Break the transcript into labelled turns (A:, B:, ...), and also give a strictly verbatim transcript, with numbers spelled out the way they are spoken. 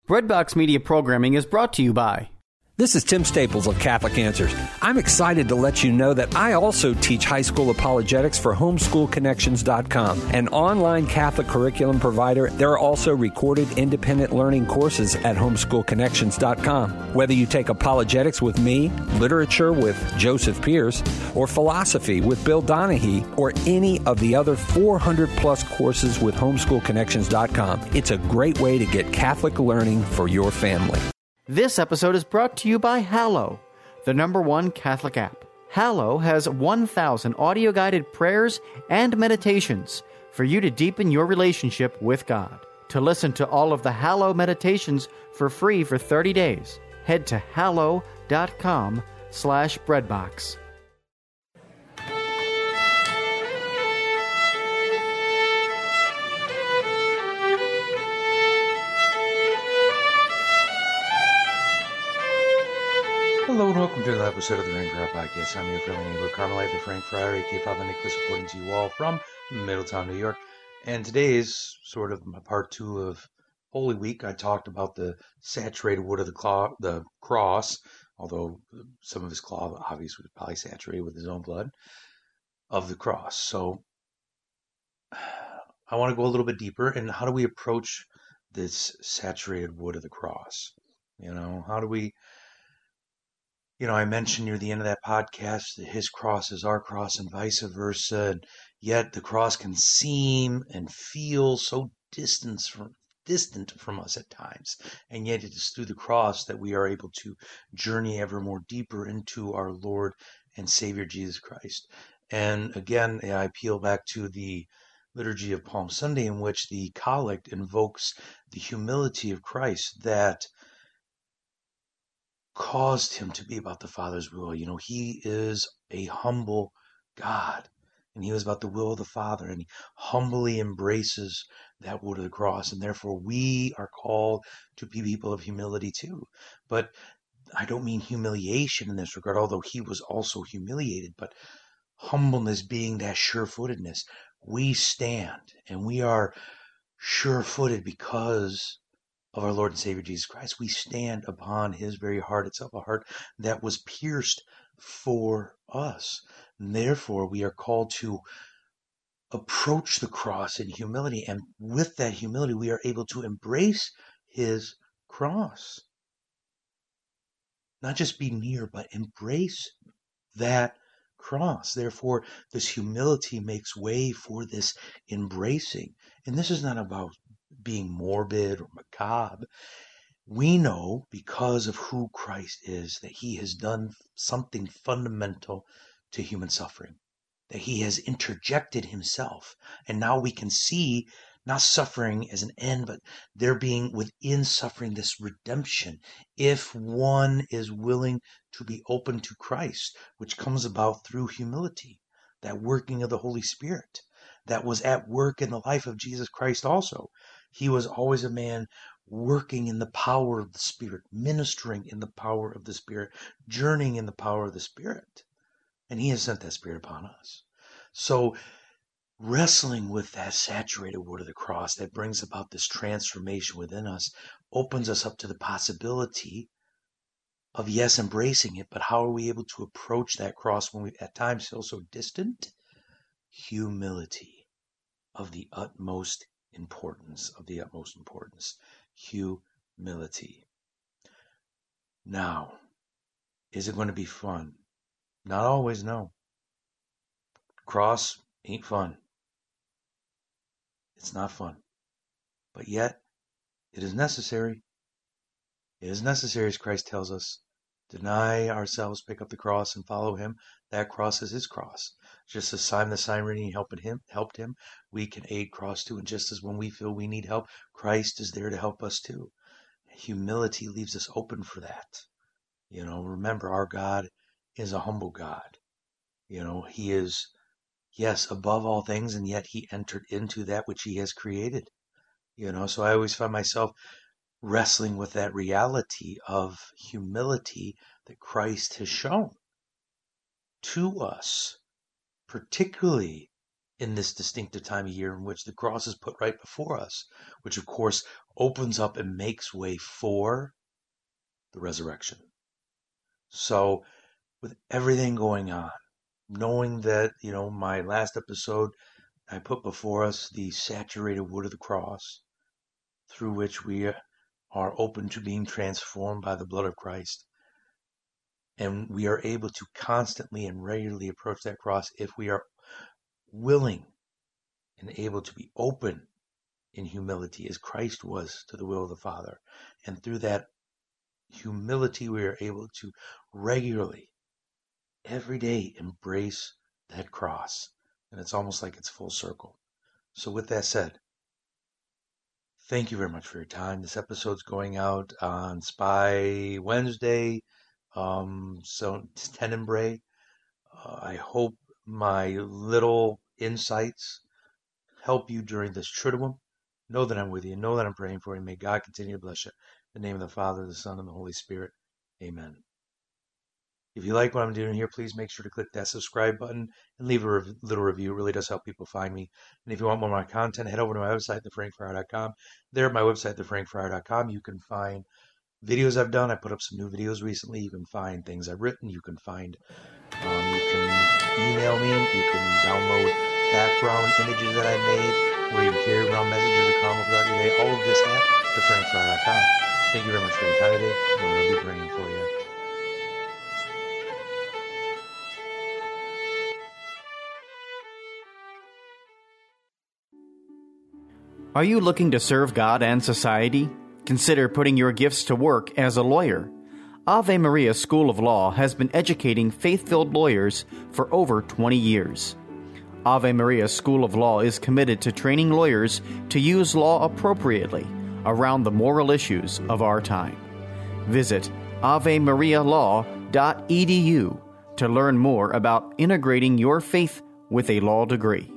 A: Breadbox Media programming is brought to you by...
B: This is Tim Staples of Catholic Answers. I'm excited to let you know that I also teach high school apologetics for homeschool connections dot com, an online Catholic curriculum provider. There are also recorded independent learning courses at homeschool connections dot com. Whether you take apologetics with me, literature with Joseph Pierce, or philosophy with Bill Donahue, or any of the other four hundred plus courses with homeschool connections dot com, it's a great way to get Catholic learning for your family.
A: This episode is brought to you by Hallow, the number one Catholic app. Hallow has one thousand audio-guided prayers and meditations for you to deepen your relationship with God. To listen to all of the Hallow meditations for free for thirty days, head to hallow.com slash breadbox.
C: Hello and welcome to another episode of the Ring Crowd Podcast. I'm your friendly neighbor, Carmelite the Frank Friar, aka Father Nicholas, reporting to you all from Middletown, New York. And today is sort of my part two of Holy Week. I talked about the saturated wood of the, claw, the cross, although some of his cloth obviously was probably saturated with his own blood, of the cross. So I want to go a little bit deeper. And how do we approach this saturated wood of the cross? You know, how do we... You know, I mentioned near the end of that podcast that his cross is our cross and vice versa, and yet the cross can seem and feel so distant from, distant from us at times. And yet it is through the cross that we are able to journey ever more deeper into our Lord and Savior Jesus Christ. And again, I appeal back to the liturgy of Palm Sunday, in which the collect invokes the humility of Christ that caused him to be about the Father's will. You know, he is a humble God, and he was about the will of the Father, and he humbly embraces that wood of the cross, and therefore we are called to be people of humility too. But I don't mean humiliation in this regard, although he was also humiliated, but humbleness being that sure-footedness. We stand, and we are sure-footed because of our Lord and Savior Jesus Christ. We stand upon his very heart itself, a heart that was pierced for us. And therefore, we are called to approach the cross in humility, and with that humility, we are able to embrace his cross. Not just be near, but embrace that cross. Therefore, this humility makes way for this embracing. And this is not about being morbid or macabre. We know, because of who Christ is, that he has done something fundamental to human suffering, that he has interjected himself. And now we can see not suffering as an end, but there being within suffering this redemption, if one is willing to be open to Christ, which comes about through humility, that working of the Holy Spirit that was at work in the life of Jesus Christ also. He was always a man working in the power of the Spirit, ministering in the power of the Spirit, journeying in the power of the Spirit. And he has sent that Spirit upon us. So wrestling with that saturated wood of the cross that brings about this transformation within us opens us up to the possibility of, yes, embracing it, but how are we able to approach that cross when we at times feel so distant? Humility of the utmost importance, of the utmost importance. Humility. Now, is it going to be fun? Not always, no. Cross ain't fun. It's not fun. But yet, it is necessary. It is necessary, as Christ tells us. Deny ourselves, pick up the cross, and follow him. That cross is his cross. Just as Simon the Cyrene helped him, helped him, we can aid cross too. And just as when we feel we need help, Christ is there to help us too. Humility leaves us open for that. You know, remember, our God is a humble God. You know, he is, yes, above all things, and yet he entered into that which he has created. You know, so I always find myself wrestling with that reality of humility that Christ has shown to us, particularly in this distinctive time of year in which the cross is put right before us, which of course opens up and makes way for the resurrection. So with everything going on, knowing that, you know, my last episode, I put before us the saturated wood of the cross through which we are open to being transformed by the blood of Christ. And we are able to constantly and regularly approach that cross if we are willing and able to be open in humility as Christ was to the will of the Father. And through that humility, we are able to regularly, every day, embrace that cross. And it's almost like it's full circle. So with that said, thank you very much for your time. This episode's going out on Spy Wednesday, um, so it's Tenebrae. Uh, I hope my little insights help you during this Triduum. Know that I'm with you. Know that I'm praying for you. May God continue to bless you. In the name of the Father, the Son, and the Holy Spirit. Amen. If you like what I'm doing here, please make sure to click that subscribe button and leave a rev- little review. It really does help people find me. And if you want more of my content, head over to my website, the frank friar dot com. There at my website, the frank friar dot com, you can find videos I've done. I put up some new videos recently. You can find things I've written. You can find, um, you can email me. You can download background images that I made, where you can carry around messages of calm throughout your day. All of this at the frank friar dot com. Thank you very much for your time today. I'm going to be praying for you.
A: Are you looking to serve God and society? Consider putting your gifts to work as a lawyer. Ave Maria School of Law has been educating faith-filled lawyers for over twenty years. Ave Maria School of Law is committed to training lawyers to use law appropriately around the moral issues of our time. Visit ave maria law dot e d u to learn more about integrating your faith with a law degree.